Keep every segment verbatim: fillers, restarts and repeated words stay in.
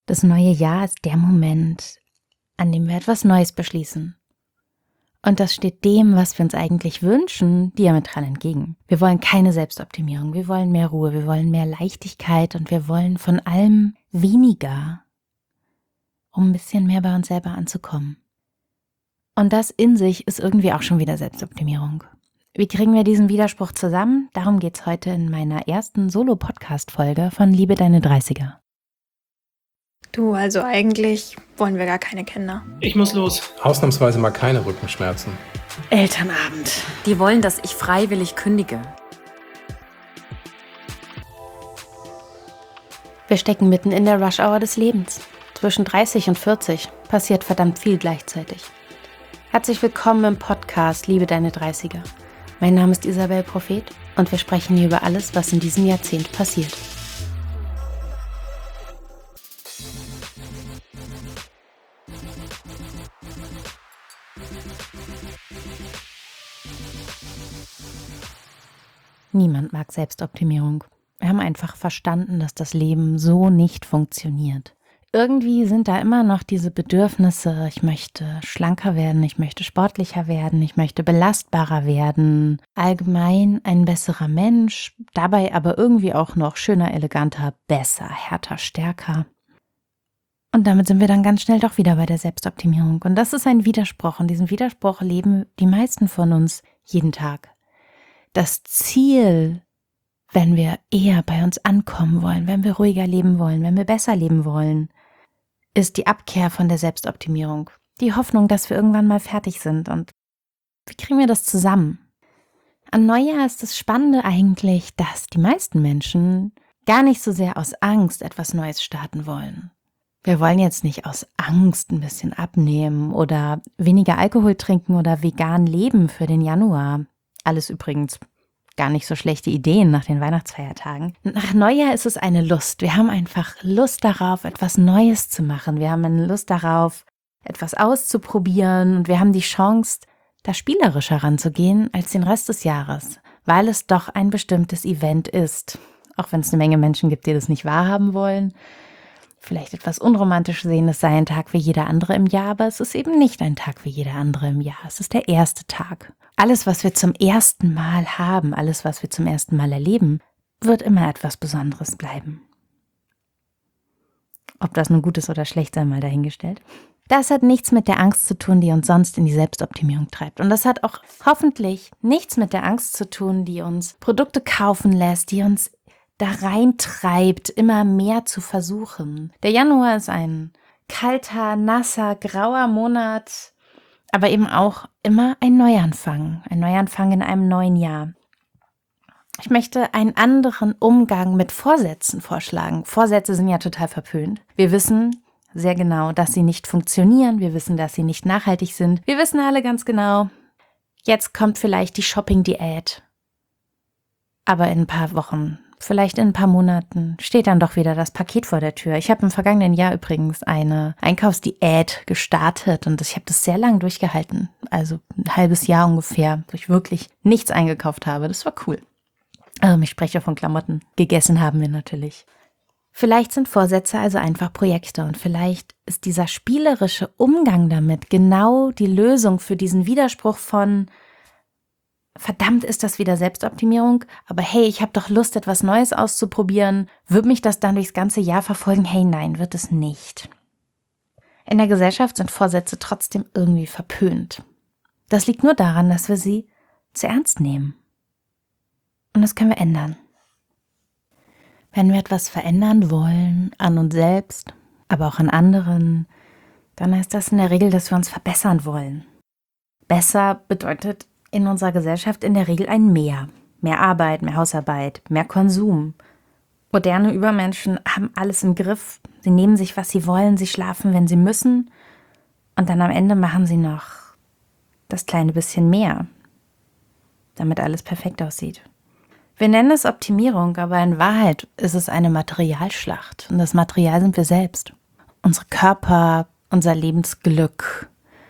Das neue Jahr ist der Moment, an dem wir etwas Neues beschließen. Und das steht dem, was wir uns eigentlich wünschen, diametral entgegen. Wir wollen keine Selbstoptimierung, wir wollen mehr Ruhe, wir wollen mehr Leichtigkeit und wir wollen von allem weniger, um ein bisschen mehr bei uns selber anzukommen. Und das in sich ist irgendwie auch schon wieder Selbstoptimierung. Wie kriegen wir diesen Widerspruch zusammen? Darum geht's heute in meiner ersten Solo-Podcast-Folge von Liebe deine dreißiger. Du, also eigentlich wollen wir gar keine Kinder. Ich muss los. Ausnahmsweise mal keine Rückenschmerzen. Elternabend. Die wollen, dass ich freiwillig kündige. Wir stecken mitten in der Rush-Hour des Lebens. Zwischen dreißig und vierzig passiert verdammt viel gleichzeitig. Herzlich willkommen im Podcast Liebe deine dreißiger. Mein Name ist Isabel Prophet und wir sprechen hier über alles, was in diesem Jahrzehnt passiert. Niemand mag Selbstoptimierung. Wir haben einfach verstanden, dass das Leben so nicht funktioniert. Irgendwie sind da immer noch diese Bedürfnisse, ich möchte schlanker werden, ich möchte sportlicher werden, ich möchte belastbarer werden, allgemein ein besserer Mensch, dabei aber irgendwie auch noch schöner, eleganter, besser, härter, stärker. Und damit sind wir dann ganz schnell doch wieder bei der Selbstoptimierung. Und das ist ein Widerspruch und diesen Widerspruch leben die meisten von uns jeden Tag. Das Ziel, wenn wir eher bei uns ankommen wollen, wenn wir ruhiger leben wollen, wenn wir besser leben wollen, ist die Abkehr von der Selbstoptimierung. Die Hoffnung, dass wir irgendwann mal fertig sind. Und wie kriegen wir das zusammen? An Neujahr ist das Spannende eigentlich, dass die meisten Menschen gar nicht so sehr aus Angst etwas Neues starten wollen. Wir wollen jetzt nicht aus Angst ein bisschen abnehmen oder weniger Alkohol trinken oder vegan leben für den Januar. Alles übrigens gar nicht so schlechte Ideen nach den Weihnachtsfeiertagen. Nach Neujahr ist es eine Lust. Wir haben einfach Lust darauf, etwas Neues zu machen. Wir haben eine Lust darauf, etwas auszuprobieren. Und wir haben die Chance, da spielerischer ranzugehen als den Rest des Jahres, weil es doch ein bestimmtes Event ist. Auch wenn es eine Menge Menschen gibt, die das nicht wahrhaben wollen. Vielleicht etwas unromantisch sehen, es sei ein Tag wie jeder andere im Jahr, aber es ist eben nicht ein Tag wie jeder andere im Jahr. Es ist der erste Tag. Alles, was wir zum ersten Mal haben, alles, was wir zum ersten Mal erleben, wird immer etwas Besonderes bleiben. Ob das nun gut ist oder schlecht, sei mal dahingestellt. Das hat nichts mit der Angst zu tun, die uns sonst in die Selbstoptimierung treibt. Und das hat auch hoffentlich nichts mit der Angst zu tun, die uns Produkte kaufen lässt, die uns da reintreibt, immer mehr zu versuchen. Der Januar ist ein kalter, nasser, grauer Monat, aber eben auch immer ein Neuanfang, ein Neuanfang in einem neuen Jahr. Ich möchte einen anderen Umgang mit Vorsätzen vorschlagen. Vorsätze sind ja total verpönt. Wir wissen sehr genau, dass sie nicht funktionieren. Wir wissen, dass sie nicht nachhaltig sind. Wir wissen alle ganz genau, jetzt kommt vielleicht die Shopping-Diät. Aber in ein paar Wochen, vielleicht in ein paar Monaten steht dann doch wieder das Paket vor der Tür. Ich habe im vergangenen Jahr übrigens eine Einkaufsdiät gestartet und ich habe das sehr lange durchgehalten. Also ein halbes Jahr ungefähr, wo ich wirklich nichts eingekauft habe. Das war cool. Ähm, ich spreche von Klamotten. Gegessen haben wir natürlich. Vielleicht sind Vorsätze also einfach Projekte und vielleicht ist dieser spielerische Umgang damit genau die Lösung für diesen Widerspruch von verdammt, ist das wieder Selbstoptimierung, aber hey, ich habe doch Lust, etwas Neues auszuprobieren. Wird mich das dann durchs ganze Jahr verfolgen? Hey, nein, wird es nicht. In der Gesellschaft sind Vorsätze trotzdem irgendwie verpönt. Das liegt nur daran, dass wir sie zu ernst nehmen. Und das können wir ändern. Wenn wir etwas verändern wollen, an uns selbst, aber auch an anderen, dann heißt das in der Regel, dass wir uns verbessern wollen. Besser bedeutet in unserer Gesellschaft in der Regel ein Mehr. Mehr Arbeit, mehr Hausarbeit, mehr Konsum. Moderne Übermenschen haben alles im Griff. Sie nehmen sich, was sie wollen, sie schlafen, wenn sie müssen. Und dann am Ende machen sie noch das kleine bisschen mehr, damit alles perfekt aussieht. Wir nennen es Optimierung, aber in Wahrheit ist es eine Materialschlacht. Und das Material sind wir selbst. Unsere Körper, unser Lebensglück,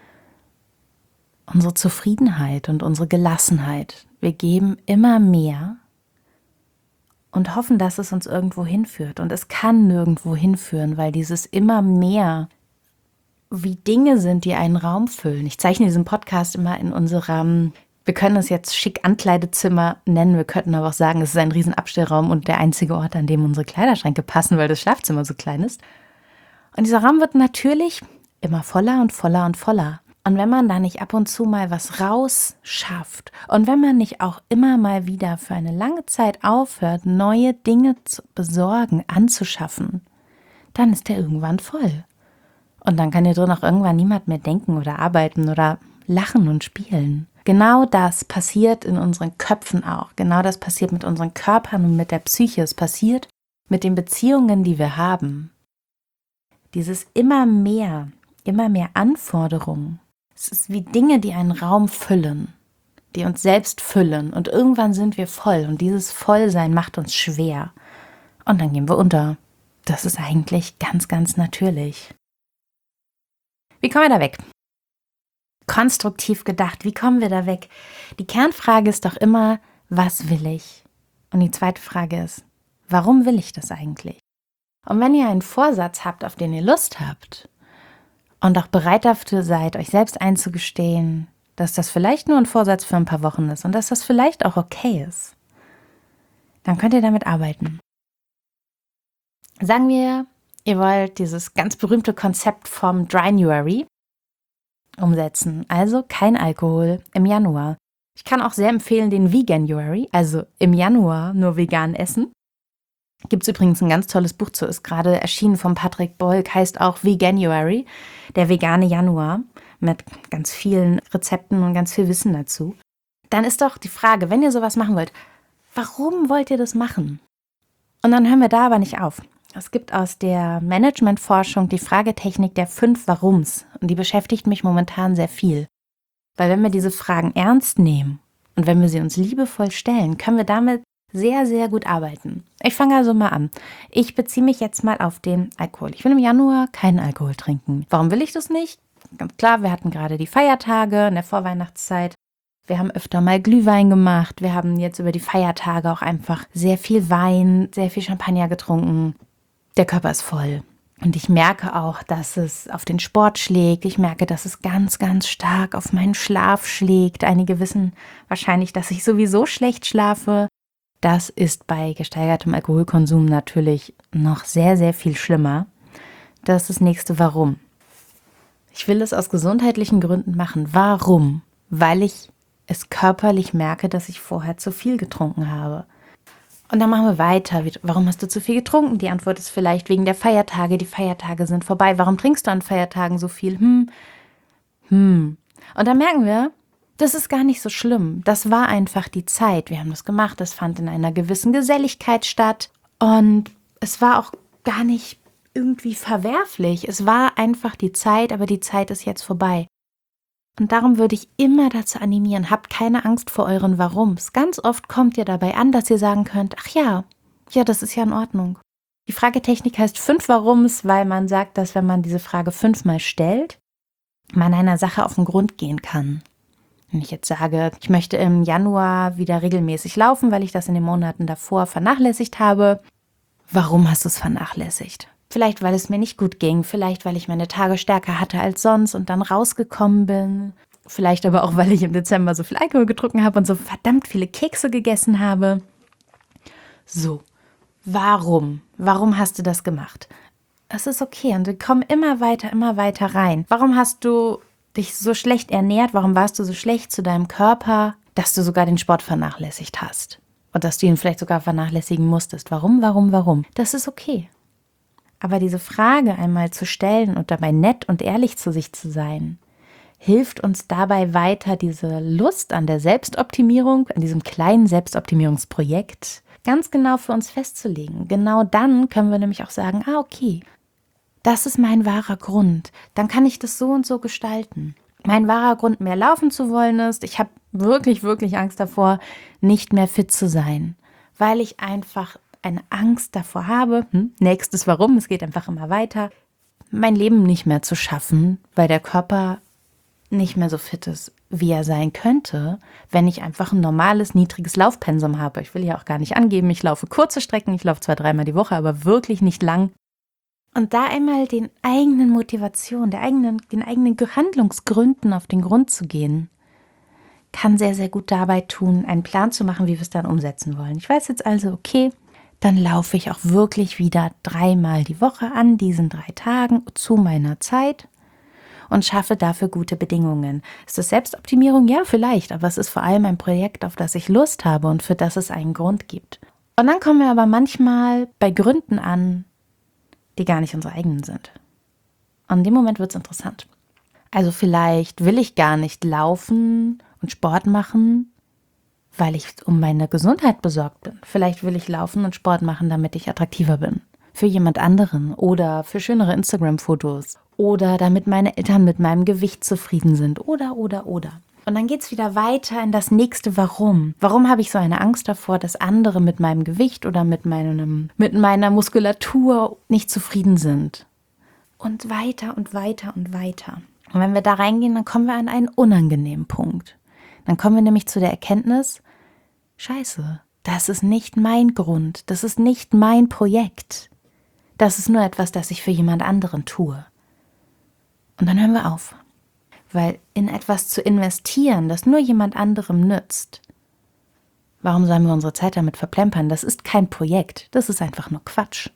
unsere Zufriedenheit und unsere Gelassenheit. Wir geben immer mehr und hoffen, dass es uns irgendwo hinführt. Und es kann nirgendwo hinführen, weil dieses immer mehr wie Dinge sind, die einen Raum füllen. Ich zeichne diesen Podcast immer in unserem, wir können es jetzt schick Ankleidezimmer nennen, wir könnten aber auch sagen, es ist ein riesen Abstellraum und der einzige Ort, an dem unsere Kleiderschränke passen, weil das Schlafzimmer so klein ist. Und dieser Raum wird natürlich immer voller und voller und voller. Und wenn man da nicht ab und zu mal was rausschafft und wenn man nicht auch immer mal wieder für eine lange Zeit aufhört, neue Dinge zu besorgen, anzuschaffen, dann ist der irgendwann voll. Und dann kann hier drin auch irgendwann niemand mehr denken oder arbeiten oder lachen und spielen. Genau das passiert in unseren Köpfen auch. Genau das passiert mit unseren Körpern und mit der Psyche. Es passiert mit den Beziehungen, die wir haben. Dieses immer mehr, immer mehr Anforderungen. Es ist wie Dinge, die einen Raum füllen, die uns selbst füllen. Und irgendwann sind wir voll. Und dieses Vollsein macht uns schwer. Und dann gehen wir unter. Das ist eigentlich ganz, ganz natürlich. Wie kommen wir da weg? Konstruktiv gedacht, wie kommen wir da weg? Die Kernfrage ist doch immer, was will ich? Und die zweite Frage ist, warum will ich das eigentlich? Und wenn ihr einen Vorsatz habt, auf den ihr Lust habt und auch bereit dafür seid, euch selbst einzugestehen, dass das vielleicht nur ein Vorsatz für ein paar Wochen ist und dass das vielleicht auch okay ist, dann könnt ihr damit arbeiten. Sagen wir, ihr wollt dieses ganz berühmte Konzept vom Drynuary umsetzen, also kein Alkohol im Januar. Ich kann auch sehr empfehlen den Veganuary, also im Januar nur vegan essen. Gibt es übrigens ein ganz tolles Buch zu, ist gerade erschienen von Patrick Bolk, heißt auch Veganuary, der vegane Januar, mit ganz vielen Rezepten und ganz viel Wissen dazu. Dann ist doch die Frage, wenn ihr sowas machen wollt, warum wollt ihr das machen? Und dann hören wir da aber nicht auf. Es gibt aus der Managementforschung die Fragetechnik der fünf Warums und die beschäftigt mich momentan sehr viel. Weil wenn wir diese Fragen ernst nehmen und wenn wir sie uns liebevoll stellen, können wir damit sehr, sehr gut arbeiten. Ich fange also mal an. Ich beziehe mich jetzt mal auf den Alkohol. Ich will im Januar keinen Alkohol trinken. Warum will ich das nicht? Ganz klar, wir hatten gerade die Feiertage in der Vorweihnachtszeit. Wir haben öfter mal Glühwein gemacht. Wir haben jetzt über die Feiertage auch einfach sehr viel Wein, sehr viel Champagner getrunken. Der Körper ist voll. Und ich merke auch, dass es auf den Sport schlägt. Ich merke, dass es ganz, ganz stark auf meinen Schlaf schlägt. Einige wissen wahrscheinlich, dass ich sowieso schlecht schlafe. Das ist bei gesteigertem Alkoholkonsum natürlich noch sehr, sehr viel schlimmer. Das ist das nächste Warum. Ich will es aus gesundheitlichen Gründen machen. Warum? Weil ich es körperlich merke, dass ich vorher zu viel getrunken habe. Und dann machen wir weiter. Warum hast du zu viel getrunken? Die Antwort ist vielleicht wegen der Feiertage. Die Feiertage sind vorbei. Warum trinkst du an Feiertagen so viel? Hm, hm. Und dann merken wir, das ist gar nicht so schlimm. Das war einfach die Zeit. Wir haben das gemacht. Das fand in einer gewissen Geselligkeit statt. Und es war auch gar nicht irgendwie verwerflich. Es war einfach die Zeit, aber die Zeit ist jetzt vorbei. Und darum würde ich immer dazu animieren, habt keine Angst vor euren Warums. Ganz oft kommt ihr dabei an, dass ihr sagen könnt, ach ja, ja, das ist ja in Ordnung. Die Fragetechnik heißt fünf Warums, weil man sagt, dass wenn man diese Frage fünfmal stellt, man einer Sache auf den Grund gehen kann. Wenn ich jetzt sage, ich möchte im Januar wieder regelmäßig laufen, weil ich das in den Monaten davor vernachlässigt habe, warum hast du es vernachlässigt? Vielleicht, weil es mir nicht gut ging, vielleicht, weil ich meine Tage stärker hatte als sonst und dann rausgekommen bin. Vielleicht aber auch, weil ich im Dezember so viel Alkohol getrunken habe und so verdammt viele Kekse gegessen habe. So, warum? Warum hast du das gemacht? Es ist okay und wir kommen immer weiter, immer weiter rein. Warum hast du dich so schlecht ernährt? Warum warst du so schlecht zu deinem Körper, dass du sogar den Sport vernachlässigt hast? Und dass du ihn vielleicht sogar vernachlässigen musstest. Warum, warum, warum? Das ist okay. Aber diese Frage einmal zu stellen und dabei nett und ehrlich zu sich zu sein, hilft uns dabei weiter, diese Lust an der Selbstoptimierung, an diesem kleinen Selbstoptimierungsprojekt ganz genau für uns festzulegen. Genau dann können wir nämlich auch sagen, ah okay, das ist mein wahrer Grund. Dann kann ich das so und so gestalten. Mein wahrer Grund, mehr laufen zu wollen, ist, ich habe wirklich, wirklich Angst davor, nicht mehr fit zu sein, weil ich einfach eine Angst davor habe, hm, nächstes Warum, es geht einfach immer weiter, mein Leben nicht mehr zu schaffen, weil der Körper nicht mehr so fit ist. wie er sein könnte, wenn ich einfach ein normales, niedriges Laufpensum habe. Ich will ja auch gar nicht angeben, ich laufe kurze Strecken, ich laufe zwar dreimal die Woche, aber wirklich nicht lang. Und da einmal den eigenen Motivationen, der eigenen, den eigenen Handlungsgründen auf den Grund zu gehen, kann sehr, sehr gut dabei tun, einen Plan zu machen, wie wir es dann umsetzen wollen. Ich weiß jetzt also, okay, dann laufe ich auch wirklich wieder dreimal die Woche an diesen drei Tagen zu meiner Zeit und schaffe dafür gute Bedingungen. Ist das Selbstoptimierung? Ja, vielleicht, aber es ist vor allem ein Projekt, auf das ich Lust habe und für das es einen Grund gibt. Und dann kommen wir aber manchmal bei Gründen an, die gar nicht unsere eigenen sind. Und in dem Moment wird es interessant. Also vielleicht will ich gar nicht laufen und Sport machen, weil ich um meine Gesundheit besorgt bin. Vielleicht will ich laufen und Sport machen, damit ich attraktiver bin. Für jemand anderen oder für schönere Instagram-Fotos. Oder damit meine Eltern mit meinem Gewicht zufrieden sind. Oder, oder, oder. Und dann geht's wieder weiter in das nächste Warum. Warum habe ich so eine Angst davor, dass andere mit meinem Gewicht oder mit, meinem, mit meiner Muskulatur nicht zufrieden sind? Und weiter und weiter und weiter. Und wenn wir da reingehen, dann kommen wir an einen unangenehmen Punkt. Dann kommen wir nämlich zu der Erkenntnis, Scheiße, das ist nicht mein Grund, das ist nicht mein Projekt. Das ist nur etwas, das ich für jemand anderen tue. Und dann hören wir auf. Weil in etwas zu investieren, das nur jemand anderem nützt, warum sollen wir unsere Zeit damit verplempern? Das ist kein Projekt, das ist einfach nur Quatsch.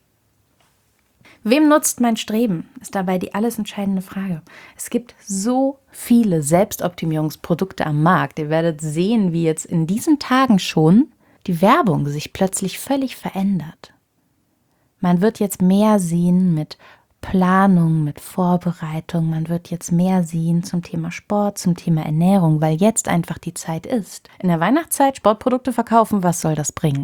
Wem nutzt mein Streben, ist dabei die alles entscheidende Frage. Es gibt so viele Selbstoptimierungsprodukte am Markt. Ihr werdet sehen, wie jetzt in diesen Tagen schon die Werbung sich plötzlich völlig verändert. Man wird jetzt mehr sehen mit Planung, mit Vorbereitung. Man wird jetzt mehr sehen zum Thema Sport, zum Thema Ernährung, weil jetzt einfach die Zeit ist. In der Weihnachtszeit Sportprodukte verkaufen, was soll das bringen?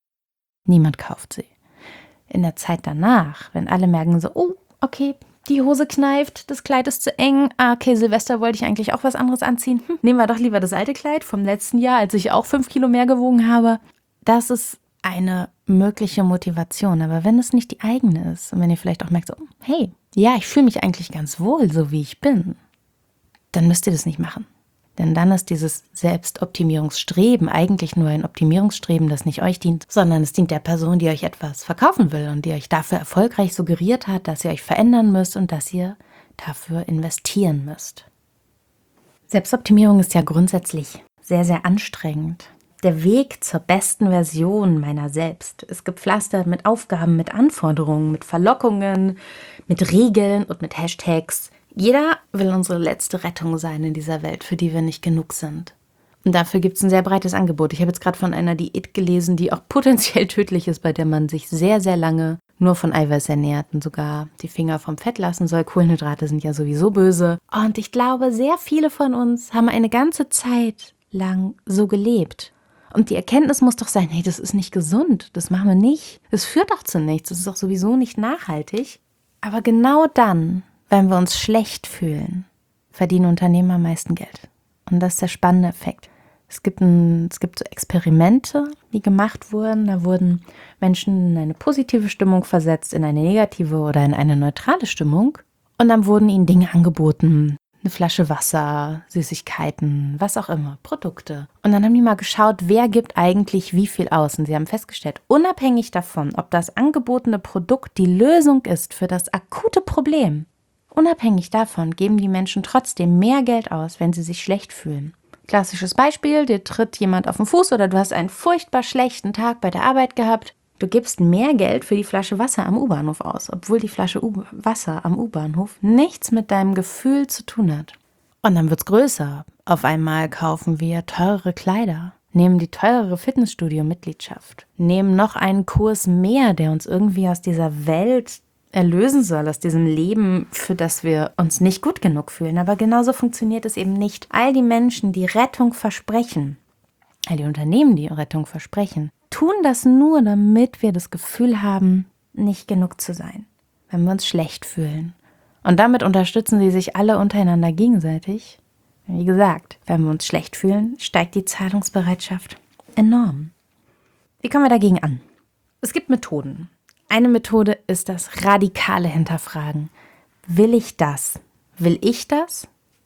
Niemand kauft sie. In der Zeit danach, wenn alle merken so, oh, okay, die Hose kneift, das Kleid ist zu eng, ah, okay, Silvester wollte ich eigentlich auch was anderes anziehen, hm, nehmen wir doch lieber das alte Kleid vom letzten Jahr, als ich auch fünf Kilo mehr gewogen habe. Das ist eine mögliche Motivation, aber wenn es nicht die eigene ist und wenn ihr vielleicht auch merkt, so, hey, ja, ich fühle mich eigentlich ganz wohl, so wie ich bin, dann müsst ihr das nicht machen. Denn dann ist dieses Selbstoptimierungsstreben eigentlich nur ein Optimierungsstreben, das nicht euch dient, sondern es dient der Person, die euch etwas verkaufen will und die euch dafür erfolgreich suggeriert hat, dass ihr euch verändern müsst und dass ihr dafür investieren müsst. Selbstoptimierung ist ja grundsätzlich sehr, sehr anstrengend. Der Weg zur besten Version meiner selbst ist gepflastert mit Aufgaben, mit Anforderungen, mit Verlockungen, mit Regeln und mit Hashtags. Jeder will unsere letzte Rettung sein in dieser Welt, für die wir nicht genug sind. Und dafür gibt es ein sehr breites Angebot. Ich habe jetzt gerade von einer Diät gelesen, die auch potenziell tödlich ist, bei der man sich sehr, sehr lange nur von Eiweiß ernährt und sogar die Finger vom Fett lassen soll. Kohlenhydrate sind ja sowieso böse. Und ich glaube, sehr viele von uns haben eine ganze Zeit lang so gelebt. Und die Erkenntnis muss doch sein, hey, das ist nicht gesund, das machen wir nicht. Das führt doch zu nichts, das ist doch sowieso nicht nachhaltig. Aber genau dann, wenn wir uns schlecht fühlen, verdienen Unternehmen am meisten Geld. Und das ist der spannende Effekt. Es gibt, ein, es gibt so Experimente, die gemacht wurden. Da wurden Menschen in eine positive Stimmung versetzt, in eine negative oder in eine neutrale Stimmung. Und dann wurden ihnen Dinge angeboten. Eine Flasche Wasser, Süßigkeiten, was auch immer, Produkte. Und dann haben die mal geschaut, wer gibt eigentlich wie viel aus. Und sie haben festgestellt, unabhängig davon, ob das angebotene Produkt die Lösung ist für das akute Problem, unabhängig davon geben die Menschen trotzdem mehr Geld aus, wenn sie sich schlecht fühlen. Klassisches Beispiel, dir tritt jemand auf den Fuß oder du hast einen furchtbar schlechten Tag bei der Arbeit gehabt. Du gibst mehr Geld für die Flasche Wasser am U-Bahnhof aus, obwohl die Flasche U- Wasser am U-Bahnhof nichts mit deinem Gefühl zu tun hat. Und dann wird's größer. Auf einmal kaufen wir teurere Kleider, nehmen die teurere Fitnessstudio-Mitgliedschaft, nehmen noch einen Kurs mehr, der uns irgendwie aus dieser Welt erlösen soll, aus diesem Leben, für das wir uns nicht gut genug fühlen. Aber genauso funktioniert es eben nicht. All die Menschen, die Rettung versprechen, all die Unternehmen, die Rettung versprechen, tun das nur, damit wir das Gefühl haben, nicht genug zu sein, wenn wir uns schlecht fühlen. Und damit unterstützen sie sich alle untereinander gegenseitig. Wie gesagt, wenn wir uns schlecht fühlen, steigt die Zahlungsbereitschaft enorm. Wie kommen wir dagegen an? Es gibt Methoden. Eine Methode ist das radikale Hinterfragen. Will ich das? Will ich das?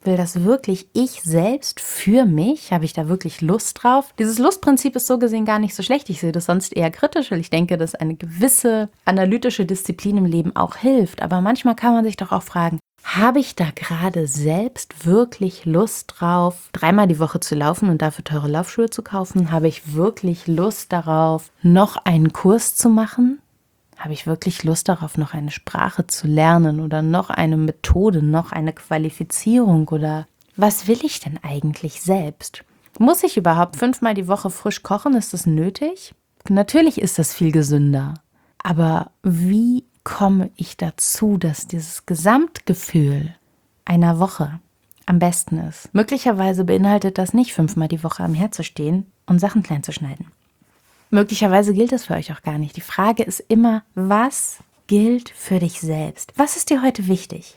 Will das wirklich ich selbst für mich? Habe ich da wirklich Lust drauf? Dieses Lustprinzip ist so gesehen gar nicht so schlecht. Ich sehe das sonst eher kritisch, weil ich denke, dass eine gewisse analytische Disziplin im Leben auch hilft. Aber manchmal kann man sich doch auch fragen, habe ich da gerade selbst wirklich Lust drauf, dreimal die Woche zu laufen und dafür teure Laufschuhe zu kaufen? Habe ich wirklich Lust darauf, noch einen Kurs zu machen? Habe ich wirklich Lust darauf, noch eine Sprache zu lernen oder noch eine Methode, noch eine Qualifizierung? Oder was will ich denn eigentlich selbst? Muss ich überhaupt fünfmal die Woche frisch kochen? Ist das nötig? Natürlich ist das viel gesünder. Aber wie komme ich dazu, dass dieses Gesamtgefühl einer Woche am besten ist? Möglicherweise beinhaltet das nicht, fünfmal die Woche am Herd zu stehen und Sachen klein zu schneiden. Möglicherweise gilt das für euch auch gar nicht. Die Frage ist immer, was gilt für dich selbst? Was ist dir heute wichtig?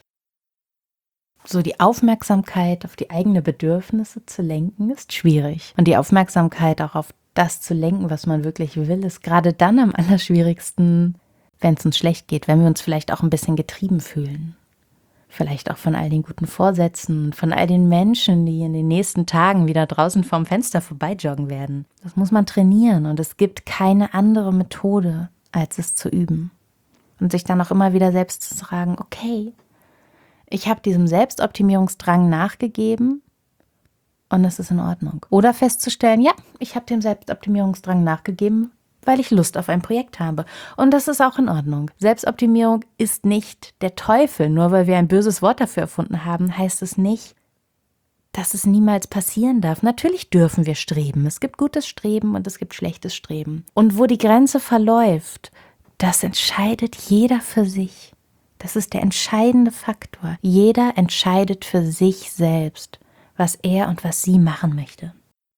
So die Aufmerksamkeit auf die eigenen Bedürfnisse zu lenken, ist schwierig. Und die Aufmerksamkeit auch auf das zu lenken, was man wirklich will, ist gerade dann am allerschwierigsten, wenn es uns schlecht geht, wenn wir uns vielleicht auch ein bisschen getrieben fühlen. Vielleicht auch von all den guten Vorsätzen, von all den Menschen, die in den nächsten Tagen wieder draußen vorm Fenster vorbeijoggen werden. Das muss man trainieren und es gibt keine andere Methode, als es zu üben. Und sich dann auch immer wieder selbst zu sagen, okay, ich habe diesem Selbstoptimierungsdrang nachgegeben und es ist in Ordnung. Oder festzustellen, ja, ich habe dem Selbstoptimierungsdrang nachgegeben, weil ich Lust auf ein Projekt habe. Und das ist auch in Ordnung. Selbstoptimierung ist nicht der Teufel. Nur weil wir ein böses Wort dafür erfunden haben, heißt es nicht, dass es niemals passieren darf. Natürlich dürfen wir streben. Es gibt gutes Streben und es gibt schlechtes Streben. Und wo die Grenze verläuft, das entscheidet jeder für sich. Das ist der entscheidende Faktor. Jeder entscheidet für sich selbst, was er und was sie machen möchte.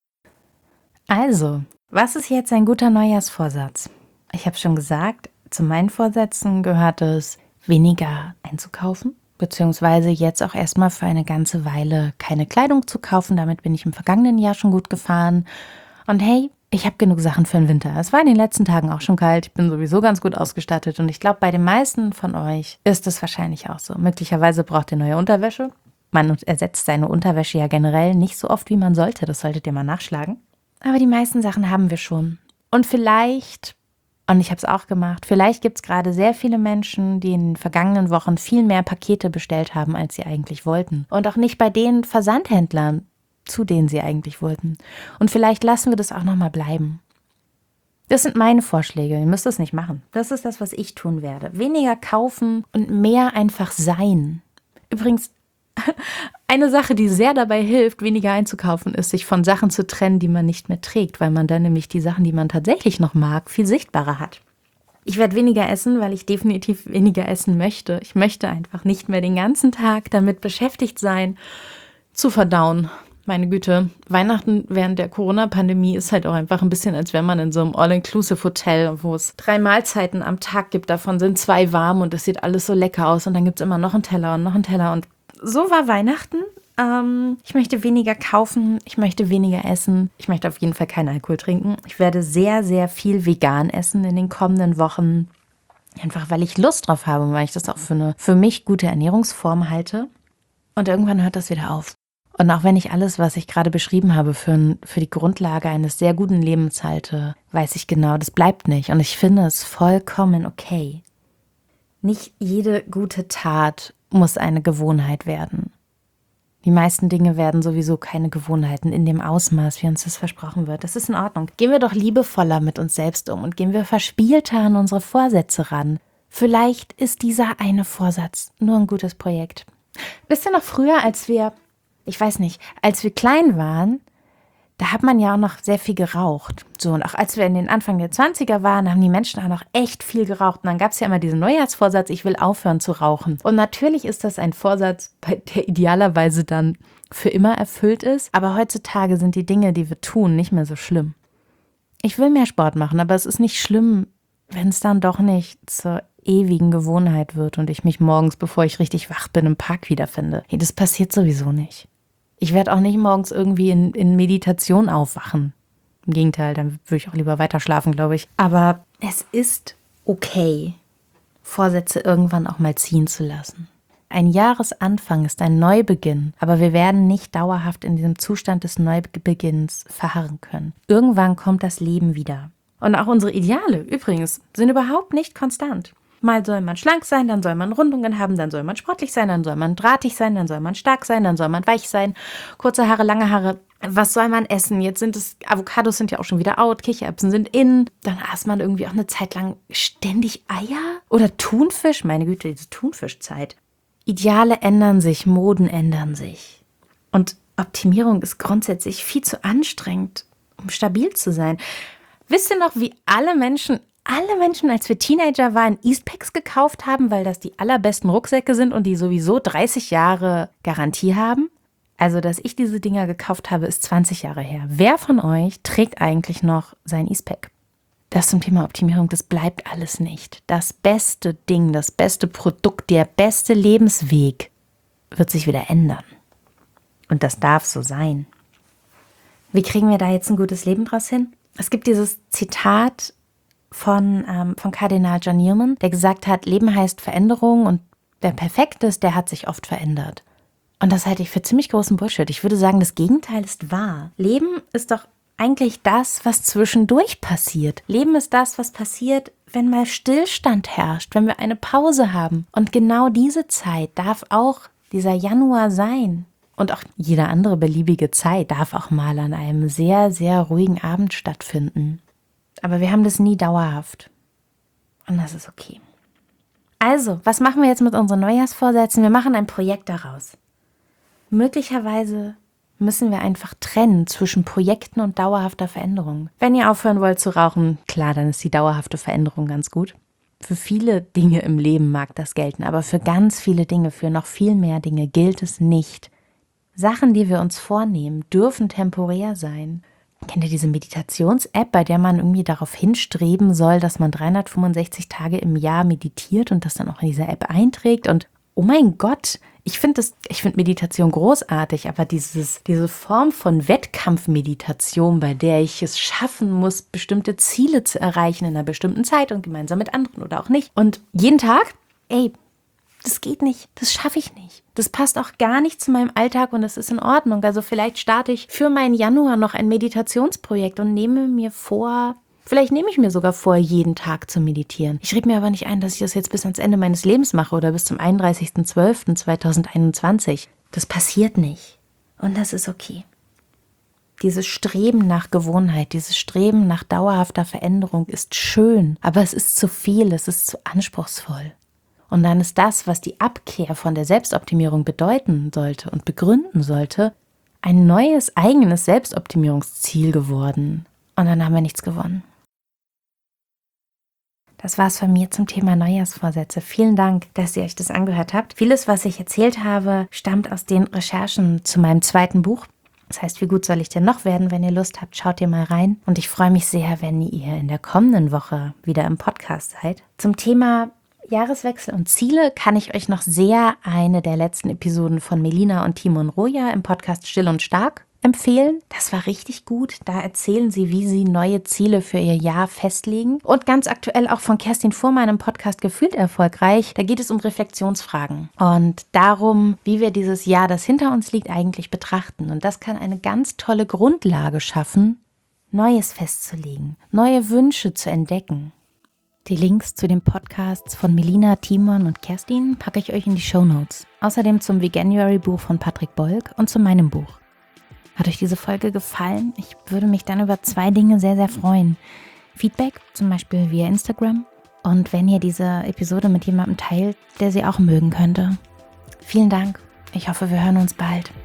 Also, was ist jetzt ein guter Neujahrsvorsatz? Ich habe schon gesagt, zu meinen Vorsätzen gehört es, weniger einzukaufen, beziehungsweise jetzt auch erstmal für eine ganze Weile keine Kleidung zu kaufen. Damit bin ich im vergangenen Jahr schon gut gefahren. Und hey, ich habe genug Sachen für den Winter. Es war in den letzten Tagen auch schon kalt. Ich bin sowieso ganz gut ausgestattet. Und ich glaube, bei den meisten von euch ist es wahrscheinlich auch so. Möglicherweise braucht ihr neue Unterwäsche. Man ersetzt seine Unterwäsche ja generell nicht so oft, wie man sollte. Das solltet ihr mal nachschlagen. Aber die meisten Sachen haben wir schon. Und vielleicht, und ich habe es auch gemacht, vielleicht gibt es gerade sehr viele Menschen, die in den vergangenen Wochen viel mehr Pakete bestellt haben, als sie eigentlich wollten. Und auch nicht bei den Versandhändlern, zu denen sie eigentlich wollten. Und vielleicht lassen wir das auch nochmal bleiben. Das sind meine Vorschläge, ihr müsst es nicht machen. Das ist das, was ich tun werde. Weniger kaufen und mehr einfach sein. Übrigens, eine Sache, die sehr dabei hilft, weniger einzukaufen, ist, sich von Sachen zu trennen, die man nicht mehr trägt, weil man dann nämlich die Sachen, die man tatsächlich noch mag, viel sichtbarer hat. Ich werde weniger essen, weil ich definitiv weniger essen möchte. Ich möchte einfach nicht mehr den ganzen Tag damit beschäftigt sein, zu verdauen. Meine Güte, Weihnachten während der Corona-Pandemie ist halt auch einfach ein bisschen, als wäre man in so einem All-Inclusive-Hotel, wo es drei Mahlzeiten am Tag gibt. Davon sind zwei warm und es sieht alles so lecker aus. Und dann gibt es immer noch einen Teller und noch einen Teller. Und so war Weihnachten. Ähm, ich möchte weniger kaufen, ich möchte weniger essen. Ich möchte auf jeden Fall keinen Alkohol trinken. Ich werde sehr, sehr viel vegan essen in den kommenden Wochen. Einfach, weil ich Lust drauf habe und weil ich das auch für eine für mich gute Ernährungsform halte. Und irgendwann hört das wieder auf. Und auch wenn ich alles, was ich gerade beschrieben habe, für, für die Grundlage eines sehr guten Lebens halte, weiß ich genau, das bleibt nicht. Und ich finde es vollkommen okay. Nicht jede gute Tat muss eine Gewohnheit werden. Die meisten Dinge werden sowieso keine Gewohnheiten in dem Ausmaß, wie uns das versprochen wird. Das ist in Ordnung. Gehen wir doch liebevoller mit uns selbst um und gehen wir verspielter an unsere Vorsätze ran. Vielleicht ist dieser eine Vorsatz nur ein gutes Projekt. Wisst ihr noch früher, als wir... Ich weiß nicht, als wir klein waren, da hat man ja auch noch sehr viel geraucht. So, und auch als wir in den Anfang der zwanziger waren, haben die Menschen auch noch echt viel geraucht. Und dann gab es ja immer diesen Neujahrsvorsatz, ich will aufhören zu rauchen. Und natürlich ist das ein Vorsatz, der idealerweise dann für immer erfüllt ist. Aber heutzutage sind die Dinge, die wir tun, nicht mehr so schlimm. Ich will mehr Sport machen, aber es ist nicht schlimm, wenn es dann doch nicht zur ewigen Gewohnheit wird und ich mich morgens, bevor ich richtig wach bin, im Park wiederfinde. Hey, das passiert sowieso nicht. Ich werde auch nicht morgens irgendwie in, in Meditation aufwachen. Im Gegenteil, dann würde ich auch lieber weiter schlafen, glaube ich. Aber es ist okay, Vorsätze irgendwann auch mal ziehen zu lassen. Ein Jahresanfang ist ein Neubeginn, aber wir werden nicht dauerhaft in diesem Zustand des Neubeginns verharren können. Irgendwann kommt das Leben wieder. Und auch unsere Ideale, übrigens, sind überhaupt nicht konstant. Mal soll man schlank sein, dann soll man Rundungen haben, dann soll man sportlich sein, dann soll man drahtig sein, dann soll man stark sein, dann soll man weich sein. Kurze Haare, lange Haare. Was soll man essen? Jetzt sind es, Avocados sind ja auch schon wieder out, Kichererbsen sind in. Dann aß man irgendwie auch eine Zeit lang ständig Eier oder Thunfisch. Meine Güte, diese Thunfischzeit. Ideale ändern sich, Moden ändern sich. Und Optimierung ist grundsätzlich viel zu anstrengend, um stabil zu sein. Wisst ihr noch, wie alle Menschen, alle Menschen, als wir Teenager waren, Eastpacks gekauft haben, weil das die allerbesten Rucksäcke sind und die sowieso dreißig Jahre Garantie haben? Also, dass ich diese Dinger gekauft habe, ist zwanzig Jahre her. Wer von euch trägt eigentlich noch sein Eastpack? Das zum Thema Optimierung, das bleibt alles nicht. Das beste Ding, das beste Produkt, der beste Lebensweg wird sich wieder ändern. Und das darf so sein. Wie kriegen wir da jetzt ein gutes Leben draus hin? Es gibt dieses Zitat von, ähm, von Kardinal John Newman, der gesagt hat, Leben heißt Veränderung und wer perfekt ist, der hat sich oft verändert. Und das halte ich für ziemlich großen Bullshit. Ich würde sagen, das Gegenteil ist wahr. Leben ist doch eigentlich das, was zwischendurch passiert. Leben ist das, was passiert, wenn mal Stillstand herrscht, wenn wir eine Pause haben. Und genau diese Zeit darf auch dieser Januar sein. Und auch jede andere beliebige Zeit darf auch mal an einem sehr, sehr ruhigen Abend stattfinden. Aber wir haben das nie dauerhaft. Und das ist okay. Also, was machen wir jetzt mit unseren Neujahrsvorsätzen? Wir machen ein Projekt daraus. Möglicherweise müssen wir einfach trennen zwischen Projekten und dauerhafter Veränderung. Wenn ihr aufhören wollt zu rauchen, klar, dann ist die dauerhafte Veränderung ganz gut. Für viele Dinge im Leben mag das gelten, aber für ganz viele Dinge, für noch viel mehr Dinge gilt es nicht. Sachen, die wir uns vornehmen, dürfen temporär sein. Kennt ihr diese Meditations-App, bei der man irgendwie darauf hinstreben soll, dass man dreihundertfünfundsechzig Tage im Jahr meditiert und das dann auch in dieser App einträgt? Und oh mein Gott, ich finde das, ich finde Meditation großartig, aber dieses, diese Form von Wettkampfmeditation, bei der ich es schaffen muss, bestimmte Ziele zu erreichen in einer bestimmten Zeit und gemeinsam mit anderen oder auch nicht. Und jeden Tag, ey, das geht nicht, das schaffe ich nicht. Das passt auch gar nicht zu meinem Alltag und das ist in Ordnung. Also vielleicht starte ich für meinen Januar noch ein Meditationsprojekt und nehme mir vor, vielleicht nehme ich mir sogar vor, jeden Tag zu meditieren. Ich rede mir aber nicht ein, dass ich das jetzt bis ans Ende meines Lebens mache oder bis zum einunddreißigsten zwölften zweitausendeinundzwanzig. Das passiert nicht. Und das ist okay. Dieses Streben nach Gewohnheit, dieses Streben nach dauerhafter Veränderung ist schön, aber es ist zu viel, es ist zu anspruchsvoll. Und dann ist das, was die Abkehr von der Selbstoptimierung bedeuten sollte und begründen sollte, ein neues eigenes Selbstoptimierungsziel geworden. Und dann haben wir nichts gewonnen. Das war's von mir zum Thema Neujahrsvorsätze. Vielen Dank, dass ihr euch das angehört habt. Vieles, was ich erzählt habe, stammt aus den Recherchen zu meinem zweiten Buch. Das heißt, wie gut soll ich denn noch werden? Wenn ihr Lust habt, schaut ihr mal rein. Und ich freue mich sehr, wenn ihr in der kommenden Woche wieder im Podcast seid. Zum Thema Jahreswechsel und Ziele kann ich euch noch sehr eine der letzten Episoden von Melina und Timon Roja im Podcast Still und Stark empfehlen. Das war richtig gut. Da erzählen sie, wie sie neue Ziele für ihr Jahr festlegen. Und ganz aktuell auch von Kerstin Fuhrmann im Podcast Gefühlt Erfolgreich. Da geht es um Reflexionsfragen und darum, wie wir dieses Jahr, das hinter uns liegt, eigentlich betrachten. Und das kann eine ganz tolle Grundlage schaffen, Neues festzulegen, neue Wünsche zu entdecken. Die Links zu den Podcasts von Melina, Timon und Kerstin packe ich euch in die Shownotes. Außerdem zum Veganuary-Buch von Patrick Bolk und zu meinem Buch. Hat euch diese Folge gefallen? Ich würde mich dann über zwei Dinge sehr, sehr freuen. Feedback, zum Beispiel via Instagram. Und wenn ihr diese Episode mit jemandem teilt, der sie auch mögen könnte. Vielen Dank. Ich hoffe, wir hören uns bald.